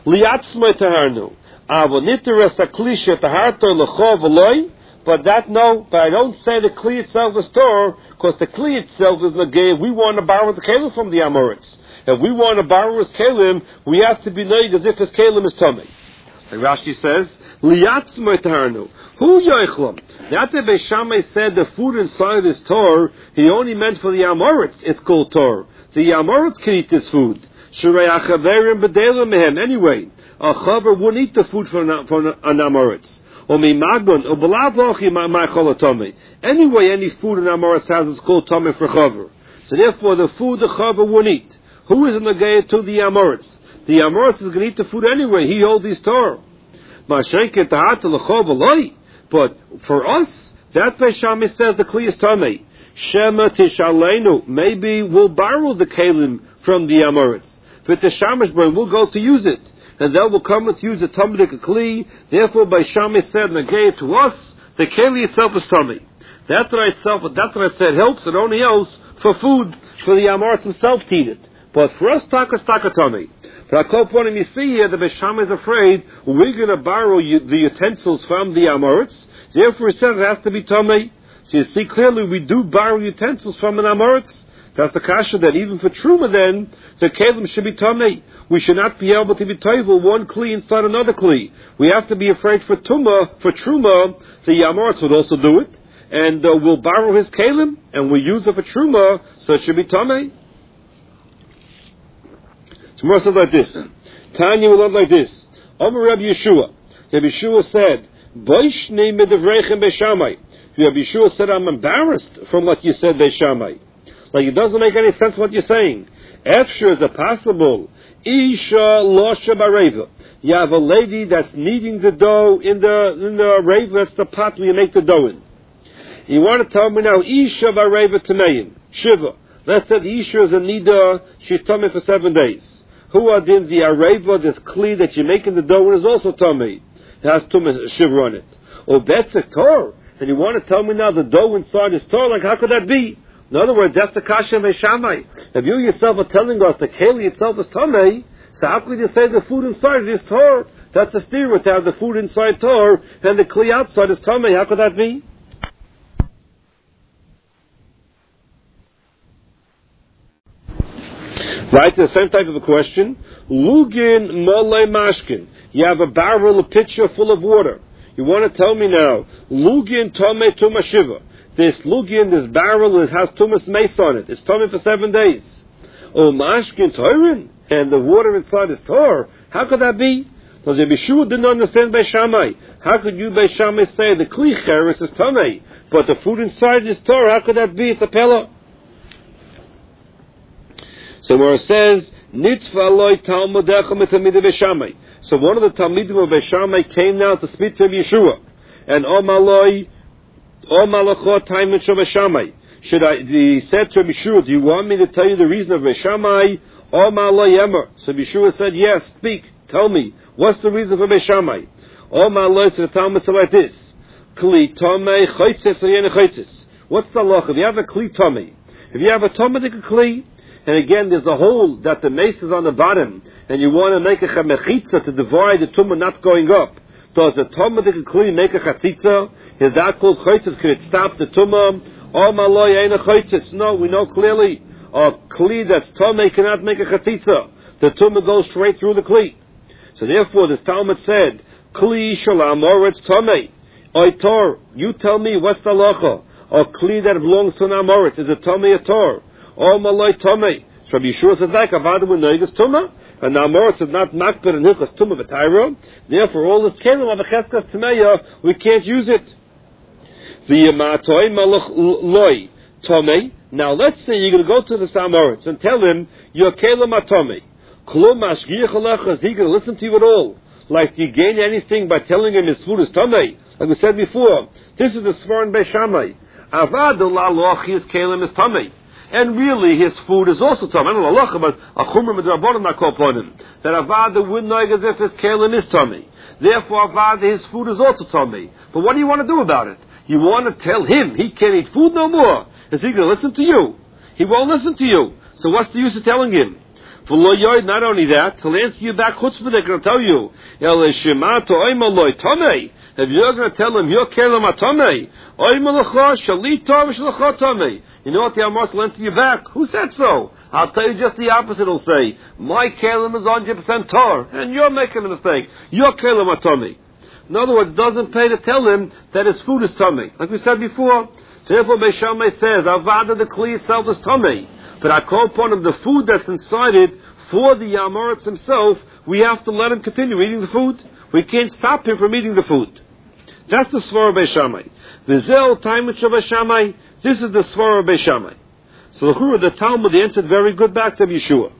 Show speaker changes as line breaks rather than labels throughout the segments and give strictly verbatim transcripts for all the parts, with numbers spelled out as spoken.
Liatzma taharnu. Avoniteres aklisha taharto lechov aloi. But that no, but I don't say the kli itself is tor, because the kli itself is negay. We want to borrow the kelim from the Amoritz. If we want to borrow his kelim, we have to be named as if his kelim is tummy. Like Rashi says, liyatzma taharnu. Who yoichlam? That the Beis Shammai said the food inside is tor, he only meant for the Amoritz. It's called tor. The Amoritz can eat this food. Anyway, a chaver wouldn't eat the food for an, for an Amoritz. Anyway, any food in Amoritz has is called tummy for chaver. So therefore, the food the chaver wouldn't eat. Who is in the gaya to the Amoritz? The Amoritz is going to eat the food anyway. He holds his Torah. But for us, that Beis Shammai says the kli is tamei. Shema tishalenu. Maybe we'll borrow the kelim from the Amoritz. But the Shamash brain will go to use it, and they will come and use the tamei kli. Therefore, Beis Shammai said in the gaya to us, the keli itself is tamei. That's what I itself. That's what I said helps. It only helps for food for the Amoritz himself to eat it. But for us, taka taka tamei. But I call upon him, you see here, the Beis Shammai is afraid we're going to borrow you, the utensils from the Amoritz. Therefore, he said it has to be tamei. So you see clearly, we do borrow utensils from an Amoritz. That's the kasha that even for truma, then the kelim should be tamei. We should not be able to be toivel one kli inside another kli. We have to be afraid for tuma, for truma. The Amoritz would also do it, and uh, we'll borrow his kelim and we use it for truma, so it should be tamei. Tomorrow says like this. Tanya will learn like this. Omer Rabbi Yeshua. Rabbi Yeshua said, "Boishne medavrechem Beis Shammai." Rabbi Yeshua said, "I'm embarrassed from what you said, Beis Shammai. Like it doesn't make any sense what you're saying. Efshir, is it possible? Isha losha bareva. You have a lady that's kneading the dough in the in the reva. That's the pot where you make the dough in. You want to tell me now? Isha bareva tamein shiva. Let's say the Isha is a nida. She's tummy for seven days. Who are then the areva, this kli that you make in the dough, and is also tummy. It has tumas shiva on it. Or that's a tor. And you want to tell me now the dough inside is tor? Like how could that be? In other words, that's the kasha of Beis Shammai. If you yourself are telling us the keli itself is tummy, so how could you say the food inside is tor? That's a steer to have the food inside tor and the kli outside is tummy. How could that be? Right, the same type of a question. Lugin mole mashkin. You have a barrel, a pitcher full of water. You want to tell me now, lugin tome tuma shiva. This lugin, this barrel, it has tumas mace on it. It's tummy for seven days. Oh, mashkin toirin, and the water inside is tor. How could that be? Because Rabbi Yeshua didn't understand Beis Shammai. How could you, Beis Shammai, say the kli cheres is tummy, but the food inside is tor? How could that be? It's a pella. So where it says, Nitzva loy talmudecha mitamid Beis Shammai. So one of the talmidim of Beis Shammai came now to speak to Yeshua. And Omaloi, Omalachot time in Beis Shammai. Should I, he said to Yeshua, do you want me to tell you the reason of Beis Shammai? Omaloi emer. So Yeshua said, yes, speak, tell me. What's the reason for Beis Shammai? Omaloi, so the Talmud said like this. Kli tomei chaytzes ayene chaytzes. What's the loch? If you have a kli tomei, if you have a tomadik kli, and again, there's a hole that the mace is on the bottom, and you want to make a chamechitza to divide the tumah not going up. Does the tumah kli make a chatzitza? Is that called chaytzis? Can it stop the tumah? Oh malay ain't a chaytzis. No, we know clearly a kli that's tumah cannot make a chatzitza. The tumah goes straight through the kli. So therefore, this Talmud said, kli shalam or it's tumah. Oitor, you tell me what's the halacha? A kli that belongs to an amoritz is a tumah a tor. Oh malay tumah. So Rabbi Yeshua says like avada with noigas tumah, and now amoritz is not makbid and hilchas tumah v'tayro. Therefore, all this kelim of a cheskas tameya, we can't use it. V'yamatoi malach loy tumah. Now let's say you're going to go to the amoritz and tell him your kelim atomei. Klum mashgiach alecha. Is he going to listen to you at all? Like, do you gain anything by telling him his food is tumah? Like we said before, this is the svar in Beis Shammai. Avad l'aloch his kelim is tumah. And really, his food is also tummy. I don't know Allah, but a chumra midrabanan not call upon him. That avada would know as if his kelim is tummy. Therefore, avada his food is also tummy. But what do you want to do about it? You want to tell him he can't eat food no more. Is he going to listen to you? He won't listen to you. So what's the use of telling him? Not only that, he'll answer you back chutzpah, they're going to tell you, if you're going to tell him, you're kelim atamei, you know what the Amos will answer you back? Who said so? I'll tell you just the opposite. He'll say, my kelim is one hundred percent tar, and you're making a mistake. You're kelim atamei. In other words, it doesn't pay to tell him that his food is tummy. Like we said before, so therefore Beis Shammai says, Avada, the kli itself is tummy. But I call upon him the food that's inside it for the Amoritz himself, we have to let him continue eating the food. We can't stop him from eating the food. That's the Svara of Beis Shammai. Vizel Taimich of Beis Shammai, this is the Svara of Beis Shammai. So the Chura, the Talmud, answered very good back to Yeshua.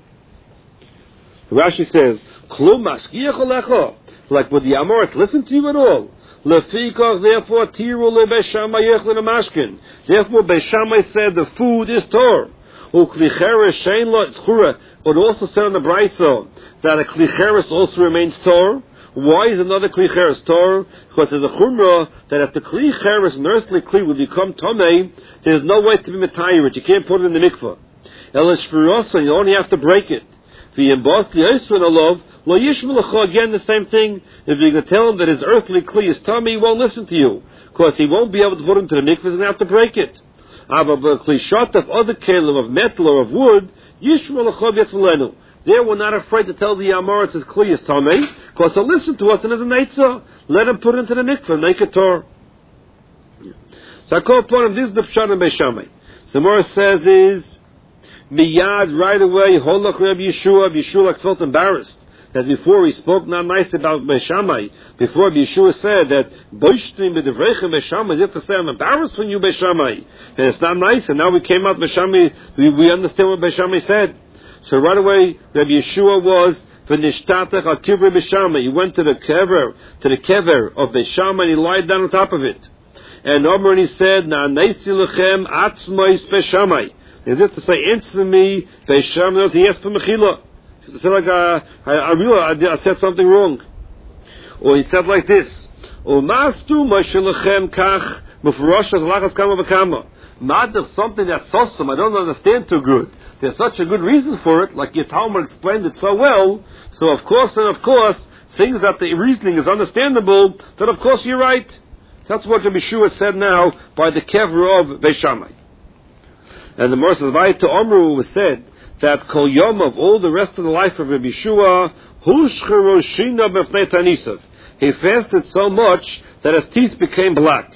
Rashi says, Klum maskiach alecha, like would the Amoritz listen to you at all? Lefikach, therefore, tiru le Beis Shammai yechlin amashkin. Therefore, Beis Shammai said the food is tor. Uklicheres shein lo tzchura, but also said in the Brayso that a klicheres also remains tor. Why is another klicheres tor? Because there's a chumrah that if the klicheres, an earthly kli, will become tomei, there's no way to be metayirit. You can't put it in the mikvah. Elish shvirosa, you only have to break it. V'yembos li'esrin alav, lo yishmelecha, again the same thing. If you're going to tell him that his earthly kli is tummy, he won't listen to you. Because he won't be able to put it into the mikvah, he's going to have to break it. Aber b'klishot of other kelim of metal or of wood, yishmelecha v'yetvalenu. There we're not afraid to tell the Amoritz his kli is tummy, because he'll listen to us and as a neitzah. Let him put it into the mikvah, make it tor. So I call upon him, this is the pshat in Beis Shammai. So Mora says is, miyad, right away, holach Reb Yeshua, Yeshua felt embarrassed that before he spoke not nice about Beis Shammai, before Yeshua said that boishtim b'divreichem Beis Shammai, you have to say I'm embarrassed from you Beis Shammai, and it's not nice. And now we came out Beis Shammai, we, we understand what Beis Shammai said. So right away, Reb Yeshua was v'nishtatach al kivrei Beis Shammai. He went to the kever, to the kever of Beis Shammai, and he lied down on top of it. And Omer, and he said, na neisi lechem atzmais Beis Shammai. As if to say, answer me, Beis Shammai. He asked for mechila. He said like, uh, I, I realized I, I said something wrong. Or he said like this, Umastu Moshe lechem kach mufrosh as lachas kama v'kama. Not there's something that's awesome, I don't understand too good. There's such a good reason for it, like your Talmud explained it so well. So of course and of course, things that the reasoning is understandable, then of course you're right. That's what Rabbi Yeshua said now by the kever of Beis Shammai. And the Mor says, right to Omru was said that Kol Yom of all the rest of the life of Rabbi Yeshua, Hushcheroshina b'fnei Tanisav. He fasted so much that his teeth became black.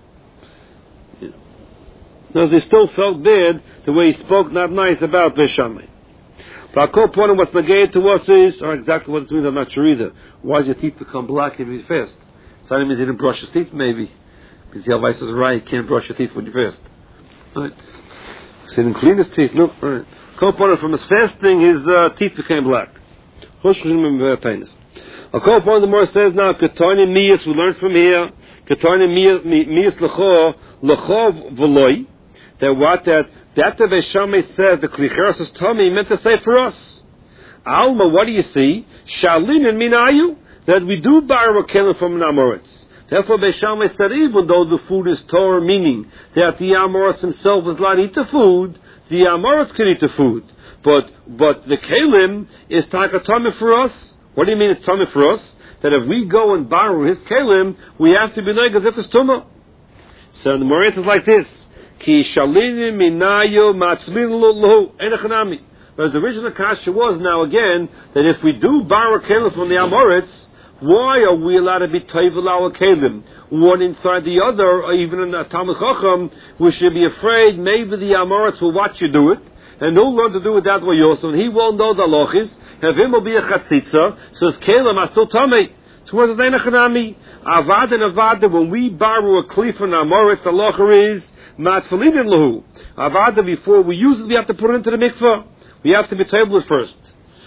Because he still felt bad the way he spoke not nice about Beis Shammai. But I'll call upon him what's negated to us is, or exactly what it means, I'm not sure either. Why does your teeth become black if you fast? So that means he didn't brush his teeth, maybe. Because the advice is right, you can't brush your teeth when you fast. Right? So he didn't clean his teeth, no. Right. Call upon him from his fasting, his uh, teeth became black. I'll call upon the more says now, Ketani Miyas, we learned from here, Ketani Miyas Lecho, Lecho V'loi, that what that that the Beis Shammai said the klicheres is tummy meant to say for us. Alma, what do you see? Shalin and Minayu, that we do borrow a kelim from an Amoritz. Therefore Beis Shammai said even though the food is Torah, meaning that the Amoritz himself is allowed to eat the food, the Amoritz can eat the food. But but the kelim is taka tummy for us. What do you mean it's tummy for us? That if we go and borrow his kelim, we have to be like as if it's tumah. So the Moritz is like this. Ki shalini minayo matzlin lo enechanami. Whereas the original kasha was now again that if we do borrow kelim from the Amoritz, why are we allowed to be toivel our kelim one inside the other, or even in the Talmud Chacham? We should be afraid maybe the Amoritz will watch you do it, and he'll learn to do it that way also, and he won't know the lochis. And him will be a chatzitza, so his kelim are still tummy. So where's the enechanami? Avad and avada, when we borrow a kli from Amoritz, the locher is matfalidin lahu. Avada, before we use it, we have to put it into the mikvah. We have to be table it first.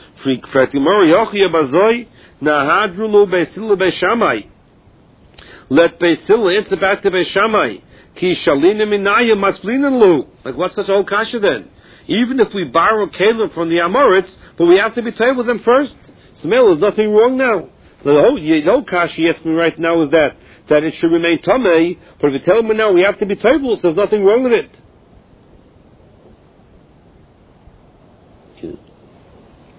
Let Beisil answer back to Beis Shammai. Ki shalina minaya matzlinin lahu. Like what's such a whole kasha then? Even if we borrow kelim from the Amoritz, but we have to be table them first. Smell, there's nothing wrong now. The whole, the whole kasha he asked me right now is that that it should remain tamei, but if you tell me now we have to be tables, there's nothing wrong with it.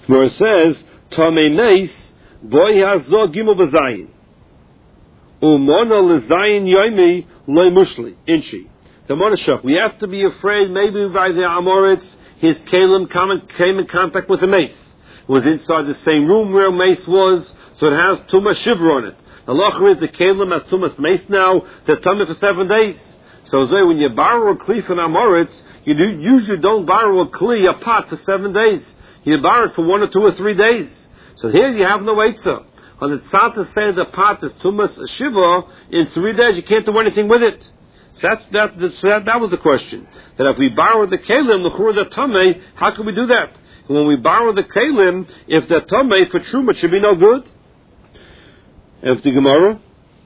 where it says, Tomei Meis, Boy Hazo Gimel B'Zayin. Umona L'Zayin Yoimi Loi Mushli, Inchi. The Monashach, we have to be afraid maybe by the Amoritz, his Kalim came in contact with the mace. It was inside the same room where mace was, so it has Tumah Shiver on it. The Locher is the Kalim has Tumah mace now, they're tummy for seven days. So when you borrow a Kli from Amoritz, you do, usually don't borrow a Kli, a pot, for seven days. You borrow it for one or two or three days. So here you have no Eitzah. On the tzad to say the pot is Tumas Shiva, in three days you can't do anything with it. So that's, that, so that, that was the question. That if we borrow the Kalim, the Chur the Tameh, how can we do that? And when we borrow the Kalim, if the Tameh for Truma should be no good? If the Gemara,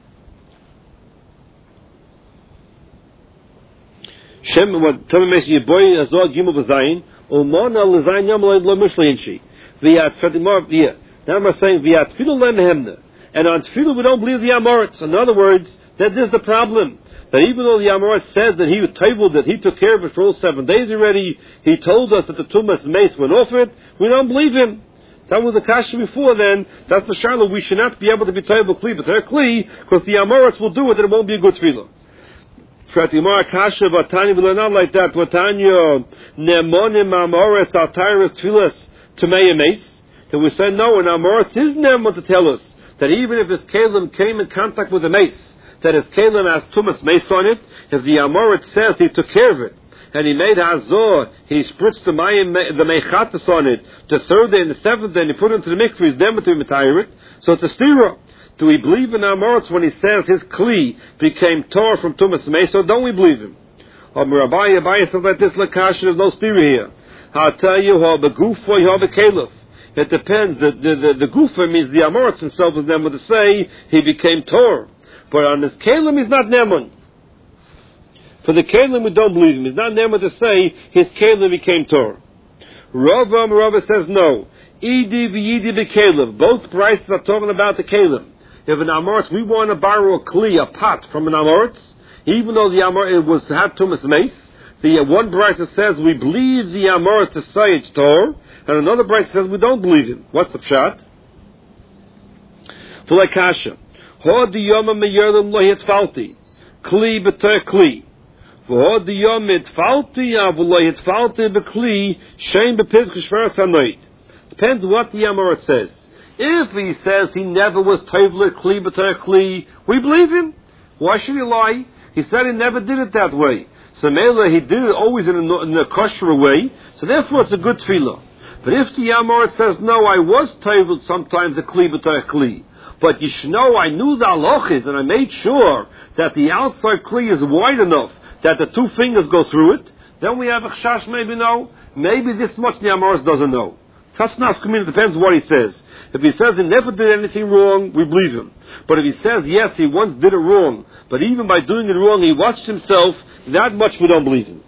Shem, what Tameh makes you boy as well, Gimel B'Zayin, Umona L'Zayin Yom Lo Mishli V'yat Fedimar V'yat. Now I'm saying V'yat Tfilu Lemhemna. And on Tfilu we don't believe the Amoritz. In other words, that is the problem. That even though the Amoritz says that he tabled it, he took care of it for all seven days already, he told us that the Tumas mace went off it, we don't believe him. That was the kasha before then. That's the Charlotte. We should not be able to be table Kli, but they're Kli, because the Amoritz will do it and it won't be a good Tfilu. Pratimar kasha Vatani will not like that. Vatanya Nemonim Amoritz Altiris Tfilas Tameya mace. So we say no, and Amoritz is Nemon to tell us that even if his Kalim came in contact with the mace, that his Kalim has Tumas mace on it, if the Amoritz says he took care of it, and he made Hazor, he spritzed the Mayim, the Meichatas on it, the third day and the seventh day, and he put it into the mikveh, he's never to retire it, so it's a stira. Do we believe in Amoritz when he says his Kli became Torah from Tumas mace, or don't we believe him? Or Mirabai, Abai says like this, Lakash, there's no stira here. I'll tell you, how the Gufo, you have a Caliph. It depends. The the the, the Gufa means the Amoritz himself was Neman to say he became Tor, but on his Kalim he's not Neman. For the Kalim we don't believe him. He's not Neman to say his Kalim became Tor. Rava Rava says no. Edi v'Yidi b'Kalim. Both prices are talking about the Kalim. If an Amoritz, we want to borrow a Kli, a pot from an Amoritz, even though the Amoritz was had Tumas mace. The uh, one brisa says we believe the Amoritz to say it's Tor, and another brisa says we don't believe him. What's the pshat? V'lei kasha, ho diyoma meyerlim lo hitfalti, kli b'ter kli, v'ho diyom hitfalti av'lo hitfalti b'kli shein b'pivch shveras hanoit. Depends what the Amoritz says. If he says he never was tovlet kli b'ter kli, we believe him. Why should he lie? He said he never did it that way. So Mela, he did it always in a, in a kosher way, so therefore it's a good tefillah. But if the Amoritz says, no, I was told sometimes a kli b'tay kli, but you should know I knew the halachis and I made sure that the outside kli is wide enough that the two fingers go through it, then we have a chash, maybe no, maybe this much the Amoritz doesn't know. That's not community, depends what he says. If he says he never did anything wrong, we believe him. But if he says, yes, he once did it wrong, but even by doing it wrong, he watched himself, that much we don't believe him.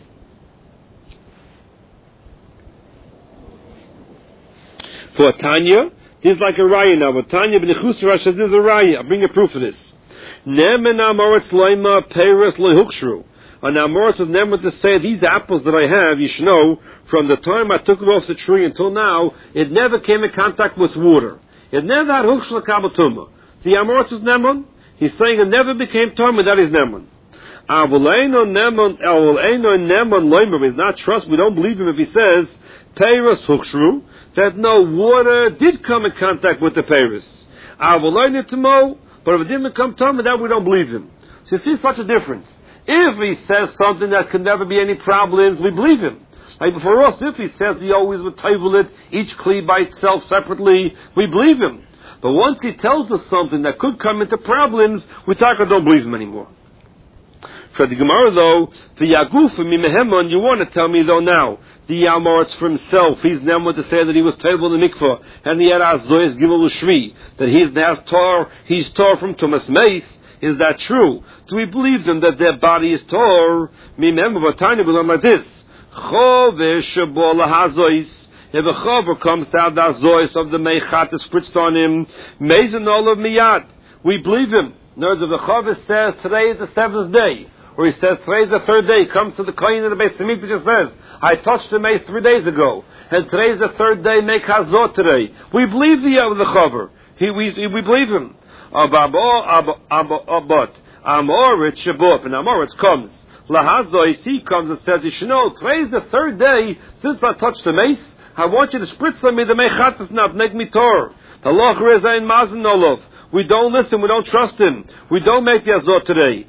For Tanya, this is like a raya now. But Tanya b'nechus Rashi says, this is a raya. I'll bring a proof of this. Nemen Amoritz loima peiros loihukshu. And Amoritz was never to say, these apples that I have, you should know, from the time I took it off the tree until now, it never came in contact with water. It never had huksh l'kabatuma. The Amoritz is Neman. He's saying it never became Tuma, that is Neman. Avaleino Neman, Avaleino Neman loimer is not trust. We don't believe him if he says, peiros hukshru, that no water did come in contact with the peiros. Avaleino Timo, but if it didn't become Tuma, that we don't believe him. So you see such a difference. If he says something that could never be any problems, we believe him. Like for us, if he says he always would table it, each kli by itself separately, we believe him. But once he tells us something that could come into problems, we talk or don't believe him anymore. For the Gemara though, the Yaguf and Mimehemon, you want to tell me though now, the Amoritz for himself, he's never to say that he was table in the mikvah, and he had Azoyas Gimel Shvi, that he's has tar, he's tar from Tumas mace. Is that true? Do we believe them that their body is tor? Remember, but tiny will like this. If a chover comes to have the azois of the meichat is spritzed on him, mezon olav miyad, we believe him. In other words, if the chover says today is the seventh day, Or he says, today's the third day. He comes to the Kohen in the Beis Hamikdash and says, I touched the mace three days ago. And today's the third day, make Hazor today. We believe the uh, the Chaver. He, we, we believe him. But Amoritz Shabbat, and Amoritz comes. Lahazoi, he comes and says, you should know, today's the third day since I touched the mace. I want you to spritz on me the mechatas not make me tor. The loch reza in mazen olov. We don't listen, we don't trust him. We don't make the azot today.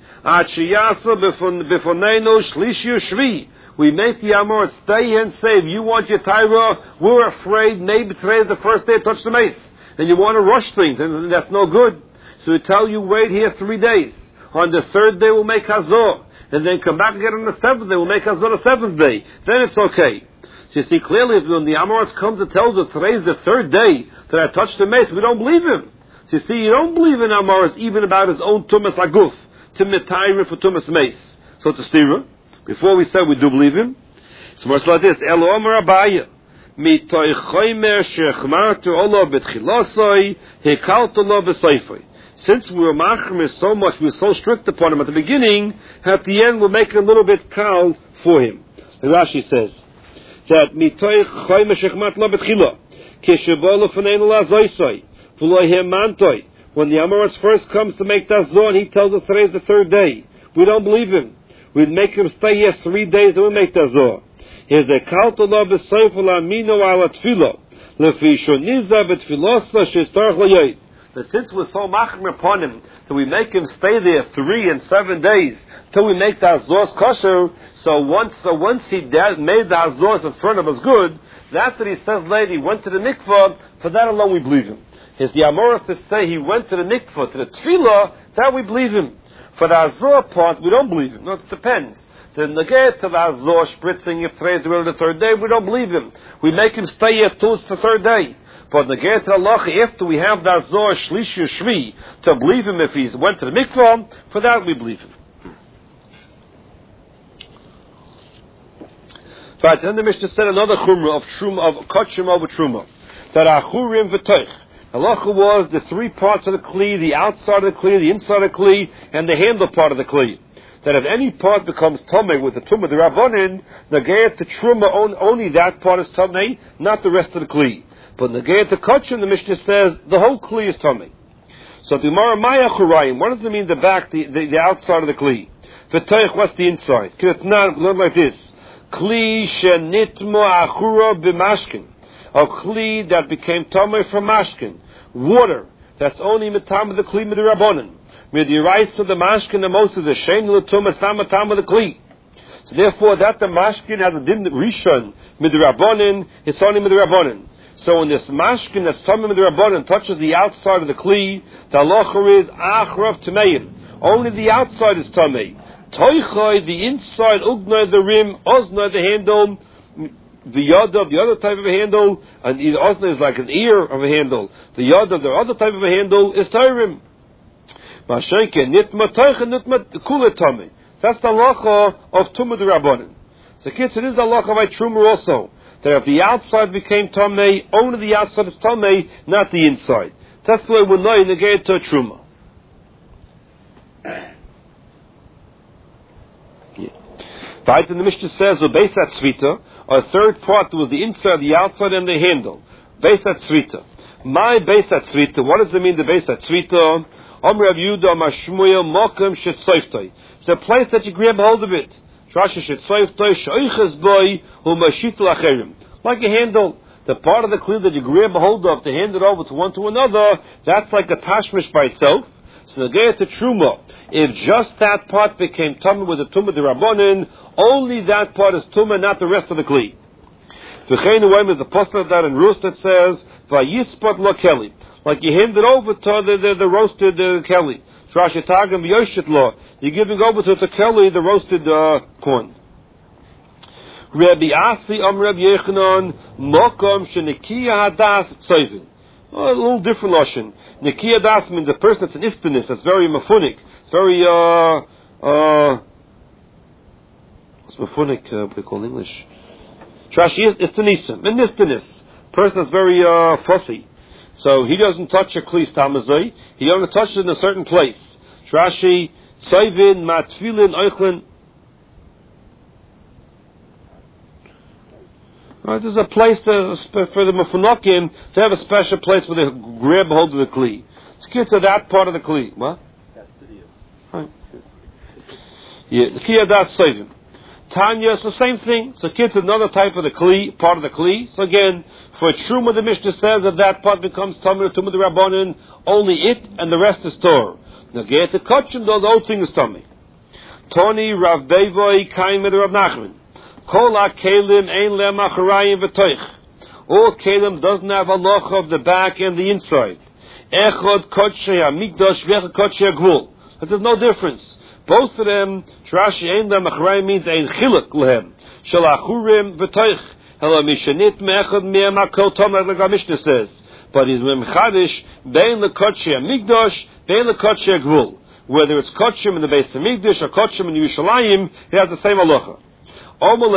We make the Amor stay and save. You want your Tyra, we're afraid maybe today's the first day to touch the mace. And you want to rush things, and that's no good. So we tell you, wait here three days. On the third day we'll make Hazor. And then come back again on the seventh day, we'll make Hazor the seventh day. Then it's okay. So you see clearly, if when the Amoritz comes and tells us today's the third day that I touched the mace, we don't believe him. So you see, you don't believe in Amoritz even about his own Tumas Aguf, to Metayrim for Tumas Mace. So it's a stira. Before we said we do believe him. So much like this, Elo Omer Abaya, Mitoy Choymer Shechmartu Olo Betchilosoi, Hekalto Lo Besoifoi. Since we were machmir so much, we were so strict upon him at the beginning, at the end we'll make it a little bit kal for him. And Rashi says that mitoy choyme shechmat lo betchila kishebolo fneinu lazoisoi v'lo hemantoy. When the Amoritz first comes to make that zon, he tells us today's the third day. We don't believe him. We'd make him stay here three days and we make that zon. Here's a kalto lo besoifol amino ala tfilo lefi shoniza betfilosa shestarch layoid. But since we're so machmir upon him, that we make him stay there three and seven days till we make the Hazor's kosher, so once so once he did, made the Hazor's in front of us good, that's what he says later, he went to the mikvah, for that alone we believe him. His the Amoritz to say he went to the mikvah, to the tefillah, that we believe him. For the Hazor part, we don't believe him. No, it depends. The negate to the Hazor spritzing, if today's really the third day, we don't believe him. We make him stay here till it's the third day. But the Negate Allah, after we have that Zohar Shlishi or Shvi, to believe him if he went to the mikvah, for that we believe him. Right, then the Mishnah said another chumrah of truma, of kachim over truma, that achurim v'toich. Halacha was the three parts of the kli, the outside of the kli, the inside of the kli, and the handle part of the kli. That if any part becomes tomei with the tumah the rabbanin, the Negate to truma, only that part is tomei, not the rest of the kli. But in the Negate to Kachim, the Mishnah says the whole Kli is Tomei. So the Gemara Maya Churayim, what does it mean the back, the, the, the outside of the Kli? The Teich, what's the inside? Because it's not, not like this. Kli shenitmo achura b'mashkin. A Kli that became Tomei from Mashkin. Water. That's only Matam of the Kli Midirabbonin. Midiraisa of the Mashkin, the most of the Shem Lutum, Matam of the Kli. So therefore, that the Mashkin has a din Rishon Midirabbonin, it's only Midirabbonin. So when this mashkin that's tamim with the rabbanon touches the outside of the kli, the halacha is achrav tameim. Only the outside is tamei. Toichoi, the inside, ugnoi the rim, oznoi the handle, the yadav, the other type of a handle, and the oznoi is like an ear of a handle. The yadav, the other type of a handle, is tairim. Mashenke nitma toicha nitma kula tamei. That's the halacha of tumah the rabbanon. So kids, it is the halacha by truma also. That if the outside became Tomei, only the outside is Tomei, not the inside. That's the way we know in the Negate to a Truma. Right, and the Mishnah says, Beisat Tzvita, a third part was the inside, the outside, and the handle. Beisat Tzvita. My Beisat Tzvita, what does it mean, the Beisat Tzvita? Om Rav Yehuda Mashmuel Mokem Shetzoiftoi. It's a place that you grab hold of it. Like a handle, the part of the kli that you grab a hold of to hand it over to one to another, that's like a tashmish by itself. So the Negate to truma, if just that part became tumah with the tumah the rabbanin, only that part is tumah, not the rest of the kli. V'chein is a poster of that in Rus that says, Vayitzpat lo keli, like you hand it over to the, the, the roasted uh, keli. You're giving over to the keli, the roasted uh, corn. Rabbi Asi Am Rabbi Yechanan Mokom Shenikiya Hadas Tzovin. A little different lashon. Nikiya Hadas means a person that's an istinus, that's very mafunik, it's very uh uh. What's mafunik? Uh, what do you call in English? Trashi is istinisa, an istinus. Person that's very uh fussy. So he doesn't touch a kli stamazoi. He only touches it in a certain place. Rashi Soivin, matfilin, oichlin. Right, there's a place to, for the Mefunokim to have a special place where they grab hold of the Kli. It's get to that part of the Kli. What? That's the deal. Right. Yeah, the Kiyadas Soivin. Tanya, it's the same thing. So kids, another type of the Kli, part of the Kli. So again, for Truma, the Mishnah says that that part becomes Tamir, Tumah the Rabbanan, only it, and the rest is Torah. Now get to Kachim, though the whole thing is Tamir. Tony, Rav Bevoi, Kaim, and Rav Nachman. Kol ha-kelim ein lem acharayim v'toich. All kelim doesn't have a loch of the back and the inside. Echad kodshei ha-mikdash v'echad kodshei ha-gvul. But there's no difference. Both of them, Rashi ein lem acharayim means ein chiluk lehem. Shel achurim v'toich. Hela mishanit me'echad me'em ha-kol tomar, like our Mishnah says. But he's memchadish bein le-kodshei ha-mikdash, bein le-kodshei ha-gvul. Whether it's kodshim in the base of Mikdash or kodshim in Yerushalayim, he has the same halacha. What do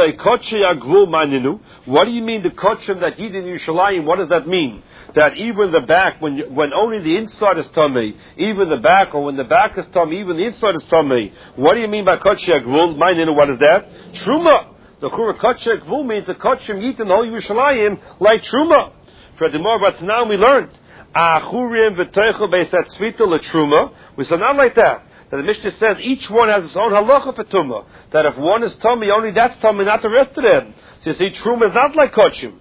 you mean the kotchim that he did in Yerushalayim? What does that mean? That even the back, when you, when only the inside is tummy, even the back, or when the back is tummy, even the inside is tummy. What do you mean by kotchim agvul? Ma'aninu, what is that? Truma. The chura kotchim agvul means the kotchim eat in the whole Yerushalayim like truma. For the more but now we learned achurim v'teichel beisat svita letruma. We said not like that. That the Mishnah says each one has its own halacha for tumah. That if one is tummy, only that's tummy, not the rest of them. So you see, truma is not like kachim.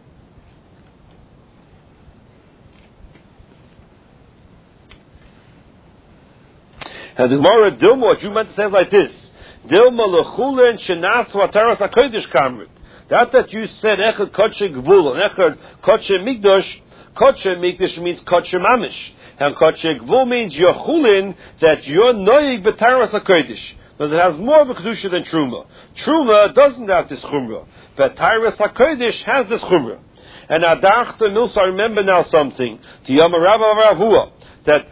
And the Gemara Dilma, what you meant to say is like this: Dilma lechulin shenas v'ataras hakodesh kamrit. That that you said echad kachim gvul and echad kachim migdash. Kachim migdash means kachim mamish. And Kachim Gvul means you're chulin, that you're noig b'taras HaKodesh. But it has more of a kedusha than Truma. Truma doesn't have this chumrah, but Taras HaKodesh has this chumrah. And Adach to Milsa, remember now something. To Yom Rabba Ravua, that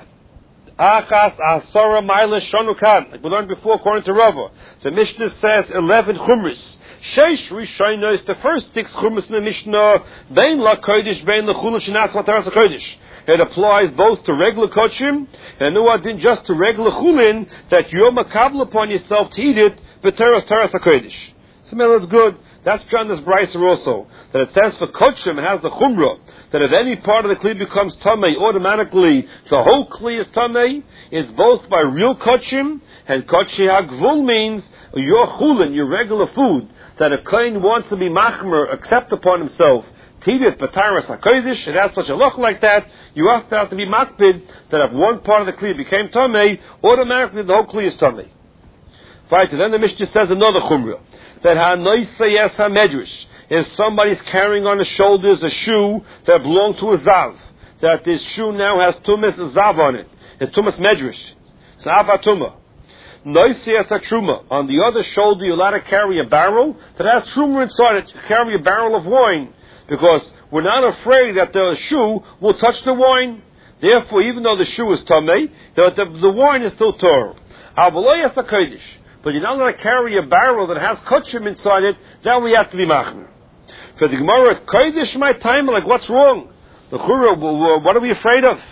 Achas Asara Maila Shonukan, like we learned before according to Rava. The Mishnah says eleven chumras. Sheish Rishayna is the first six chumras in the Mishnah. Bein La Kodesh, Bein La Chulin Shenas V'Taras HaKodesh. It applies both to regular kochim and no adin just to regular chulin that you're makabel upon yourself to eat it, but teras teras hakodesh. So that's good. That's John this Brycer also. That it says for kochim it has the chumrah that if any part of the kli becomes tamei, automatically the whole kli is tamei. It's both by real kochim and kochi hagvul means your chulin, your regular food that a kohen wants to be machmer, accept upon himself. Tidit b'taras hakodesh, it has such a look like that. You have to have to be makpid that if one part of the kli became tamei, automatically the whole kli is tamei. Right. Then the Mishnah says another chumrah that hanoisayes hamedrash, if somebody's carrying on his shoulders a shoe that belonged to a zav, that this shoe now has tumas zav on it, it's tumas medrash, it's avatuma. Noisayes truma. On the other shoulder, you're allowed to carry a barrel that has truma inside it. You carry a barrel of wine. Because we're not afraid that the shoe will touch the wine. Therefore, even though the shoe is tamei, the, the, the wine is still Torah. But you're not going to carry a barrel that has kachim inside it, then we have to be machmer. For the Gemara, kodesh my time, like what's wrong? The chura, what are we afraid of?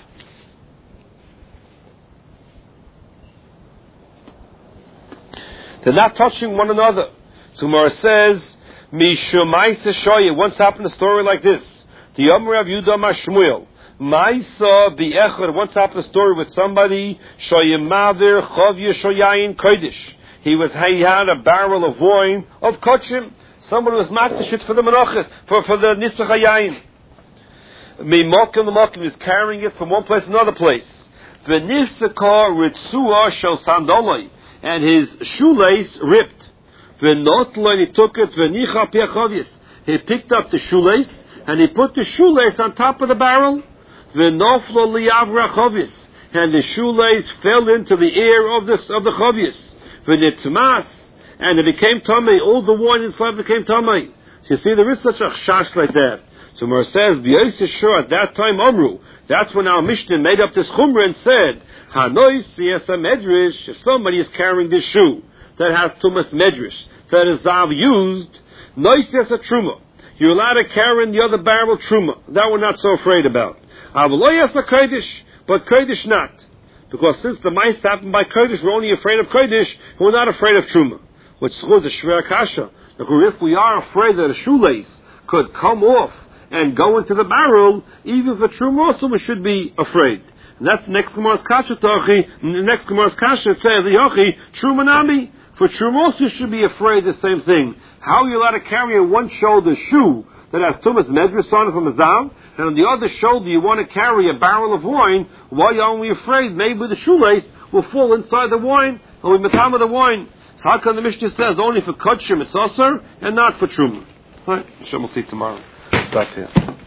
They're not touching one another. So Gemara says, Mishumaisa Shoya. Once happened a story like this. The Yom Rav Yudah Mashmuel. Maisa Bi'echad. Once happened a story with somebody. Shoyimavir Chavya Shoyayin Kodesh. He was he had a barrel of wine of kochim. Somebody was makdashit for the menachas, for for the nisach hayayin. Mimokim the mokim is carrying it from one place to another place. V'nifsakar ritzua shel sandolai, and his shoelace ripped. V'notlan, he took it, v'nicha piachavis. He picked up the shoelace, and he put the shoelace on top of the barrel. V'noflo liyavra chavis. And the shoelace fell into the air of the, of the chavis. V'nitmas. And it became tamei. All the wine inside became tamei. So you see, there is such a chash like that. So Mar says, B'yoseh at that time, Amru. That's when our Mishnah made up this chumrah and said, Hanois yesa medrash, if somebody is carrying this shoe that has tumas medrash, that is zav used, nois yesa truma. You're allowed to carry in the other barrel truma. That we're not so afraid about. Avlo yesa kodesh, but kodesh not. Because since the mice happened by Kodesh, we're only afraid of Kodesh, and we're not afraid of Truma. Which is the Shver Kasha. If we are afraid that a shoelace could come off and go into the barrel, even for Truma also we should be afraid. And that's the next Gemara's Kasha, Tachi. The next Gemara's Kasha, it says, Yochi, Truma Nami. For Truma also you should be afraid the same thing. How are you allowed to carry a one-shoulder shoe that has Tumas Medras on it from a Zav, and on the other shoulder you want to carry a barrel of wine? Why aren't we afraid maybe the shoelace will fall inside the wine, and we matama the wine? So how come the Mishnah says only for Kodshim it's Osir, and not for Truma? Alright, we'll see tomorrow. Stop here.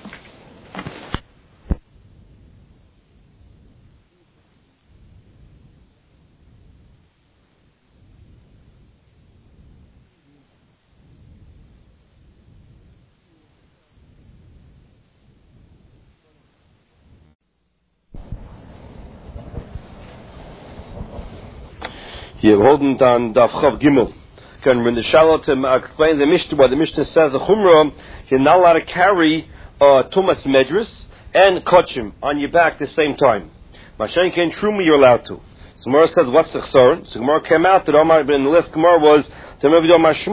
Here, holding down Daf Chav Gimel. Can when the Shalot uh, explain the Mishnah, what the Mishnah says, a Chumrah, you're not allowed to carry uh, Tumas Medras and Kodshim on your back at the same time. Mashen Ken Truma, you're allowed to. So Gemara says, what's the Chsar? So Gemara came out that Omar, but in the list Gemara was, Somebody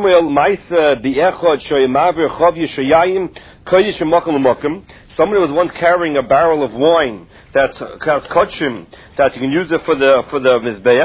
was once carrying a barrel of wine that has Kodshim, that you can use it for the for the Mizbeach.